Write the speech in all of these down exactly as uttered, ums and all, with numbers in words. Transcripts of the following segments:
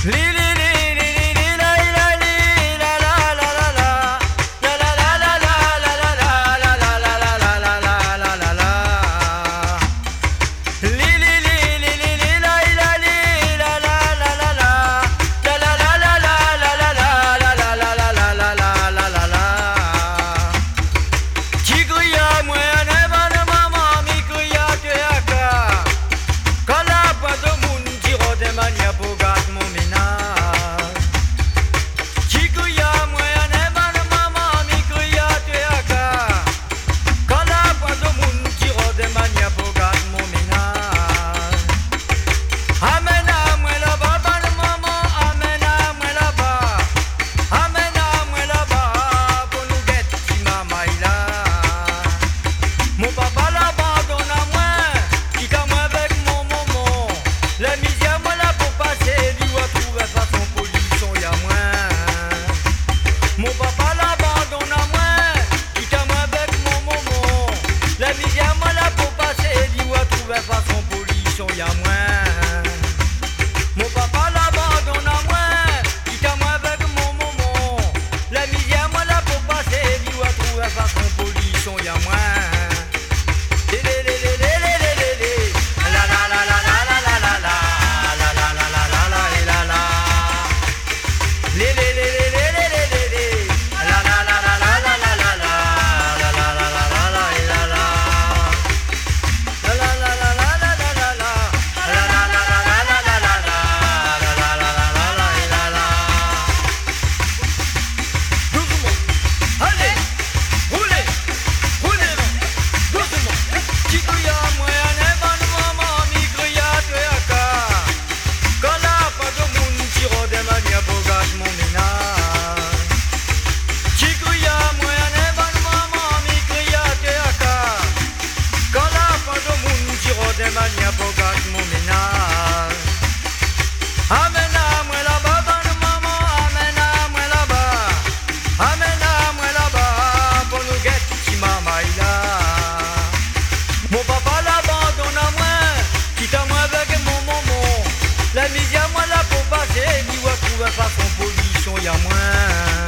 Y'a moins.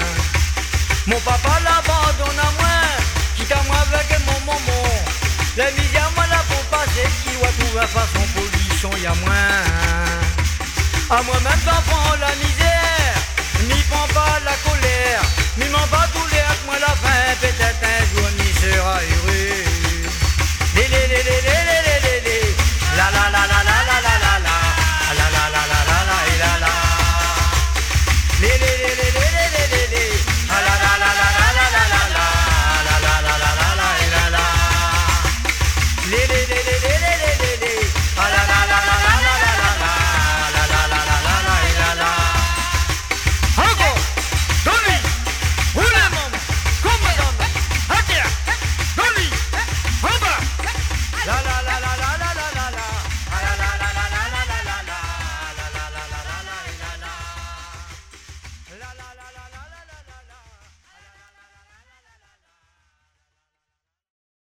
Mon papa l'abandonne à moi, quitte à moi avec mon maman. Les midi à moi là pour passer, il doit trouver façon pollution, y'a moins. À moi-même j'en la misère, n'y prends pas la colère, n'y m'en pas tous les moi la faim, peut-être un jour n'y sera heureux.